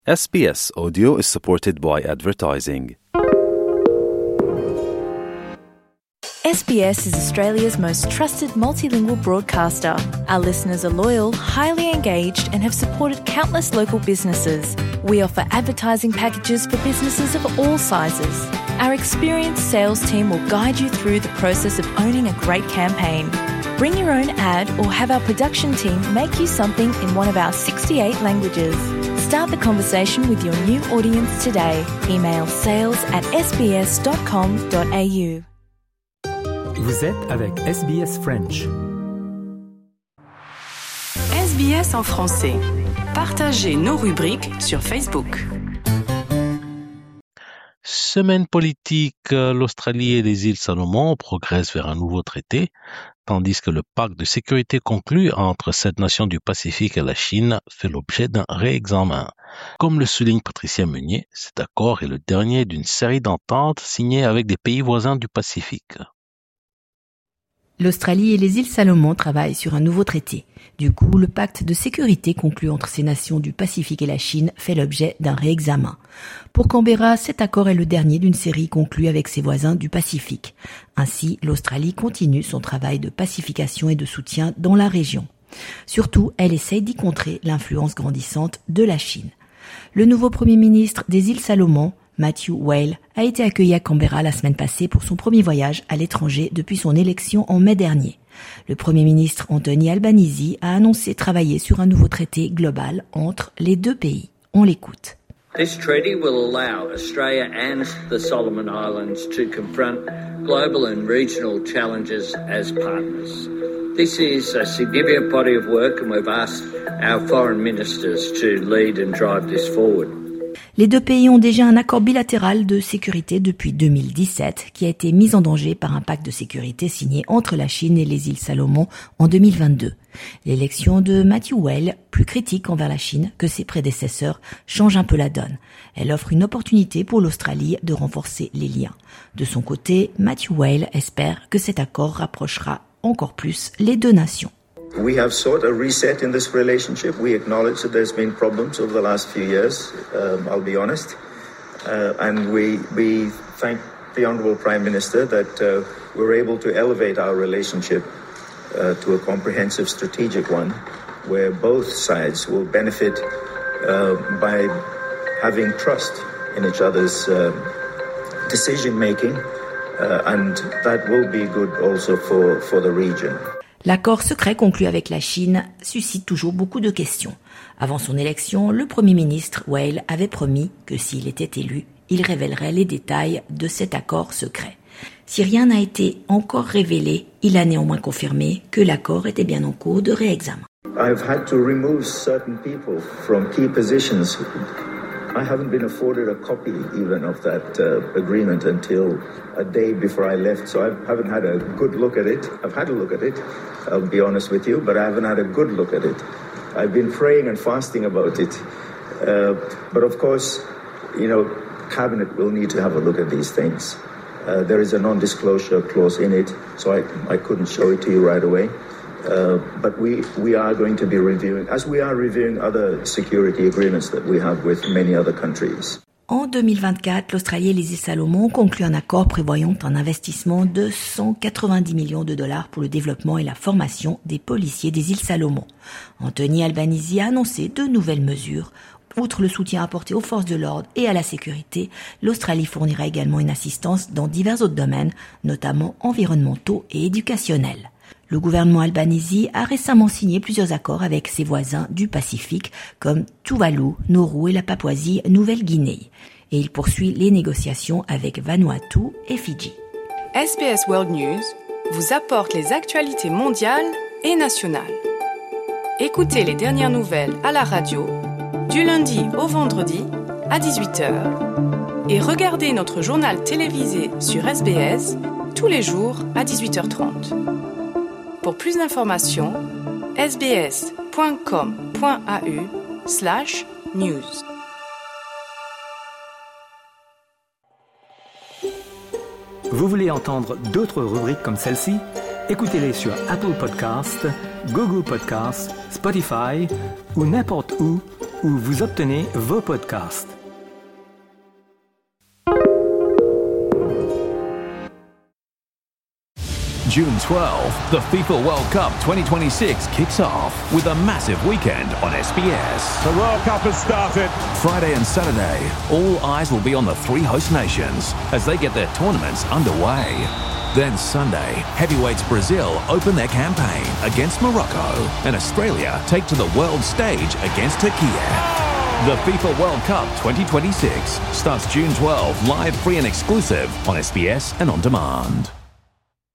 SBS Audio is supported by advertising. SBS is Australia's most trusted multilingual broadcaster. Our listeners are loyal, highly engaged, and have supported countless local businesses. We offer advertising packages for businesses of all sizes. Our experienced sales team will guide you through the process of owning a great campaign. Bring your own ad or have our production team make you something in one of our 68 languages. Start the conversation with your new audience today. Email sales@sbs.com.au. Vous êtes avec SBS French. SBS en français. Partagez nos rubriques sur Facebook. Semaine politique, l'Australie et les îles Salomon progressent vers un nouveau traité, tandis que le pacte de sécurité conclu entre cette nation du Pacifique et la Chine fait l'objet d'un réexamen. Comme le souligne Patricia Meunier, cet accord est le dernier d'une série d'ententes signées avec des pays voisins du Pacifique. L'Australie et les îles Salomon travaillent sur un nouveau traité. Du coup, le pacte de sécurité conclu entre ces nations du Pacifique et la Chine fait l'objet d'un réexamen. Pour Canberra, cet accord est le dernier d'une série conclue avec ses voisins du Pacifique. Ainsi, l'Australie continue son travail de pacification et de soutien dans la région. Surtout, elle essaye d'y contrer l'influence grandissante de la Chine. Le nouveau Premier ministre des îles Salomon, Matthew Whale, a été accueilli à Canberra la semaine passée pour son premier voyage à l'étranger depuis son élection en mai dernier. Le Premier ministre Anthony Albanese a annoncé travailler sur un nouveau traité global entre les deux pays. On l'écoute. This treaty will allow Australia and the Solomon Islands to confront global and regional challenges as partners. This is a significant body of work and we've asked our foreign ministers to lead and drive this forward. Les deux pays ont déjà un accord bilatéral de sécurité depuis 2017 qui a été mis en danger par un pacte de sécurité signé entre la Chine et les îles Salomon en 2022. L'élection de Matthew Whale, plus critique envers la Chine que ses prédécesseurs, change un peu la donne. Elle offre une opportunité pour l'Australie de renforcer les liens. De son côté, Matthew Whale espère que cet accord rapprochera encore plus les deux nations. We have sought a reset in this relationship. We acknowledge that there's been problems over the last few years, I'll be honest. And we thank the Honourable Prime Minister that we're able to elevate our relationship to a comprehensive strategic one where both sides will benefit by having trust in each other's decision-making and that will be good also for the region. L'accord secret conclu avec la Chine suscite toujours beaucoup de questions. Avant son élection, le Premier ministre Whale avait promis que s'il était élu, il révélerait les détails de cet accord secret. Si rien n'a été encore révélé, il a néanmoins confirmé que l'accord était bien en cours de réexamen. I've had to remove certain people from key positions. I haven't been afforded a copy even of that agreement until a day before I left, so I haven't had a good look at it. I've had a look at it, I'll be honest with you, but I haven't had a good look at it. I've been praying and fasting about it. But of course, Cabinet will need to have a look at these things. There is a non-disclosure clause in it, so I couldn't show it to you right away. But we are going to be reviewing, as we are reviewing other security agreements that we have with many other countries. En 2024, l'Australie et les îles Salomon ont conclu un accord prévoyant un investissement de 190 millions de dollars pour le développement et la formation des policiers des îles Salomon. Anthony Albanese a annoncé de nouvelles mesures. Outre le soutien apporté aux forces de l'ordre et à la sécurité, l'Australie fournira également une assistance dans divers autres domaines, notamment environnementaux et éducationnels. Le gouvernement Albanese a récemment signé plusieurs accords avec ses voisins du Pacifique comme Tuvalu, Nauru et la Papouasie-Nouvelle-Guinée. Et il poursuit les négociations avec Vanuatu et Fidji. SBS World News vous apporte les actualités mondiales et nationales. Écoutez les dernières nouvelles à la radio du lundi au vendredi à 18h et regardez notre journal télévisé sur SBS tous les jours à 18h30. Pour plus d'informations, sbs.com.au/news. Vous voulez entendre d'autres rubriques comme celle-ci? Écoutez-les sur Apple Podcasts, Google Podcasts, Spotify ou n'importe où où vous obtenez vos podcasts. June 12th, the FIFA World Cup 2026 kicks off with a massive weekend on SBS. The World Cup has started. Friday and Saturday, all eyes will be on the three host nations as they get their tournaments underway. Then Sunday, heavyweights Brazil open their campaign against Morocco, and Australia take to the world stage against Turkey. The FIFA World Cup 2026 starts June 12, live, free and exclusive on SBS and on demand.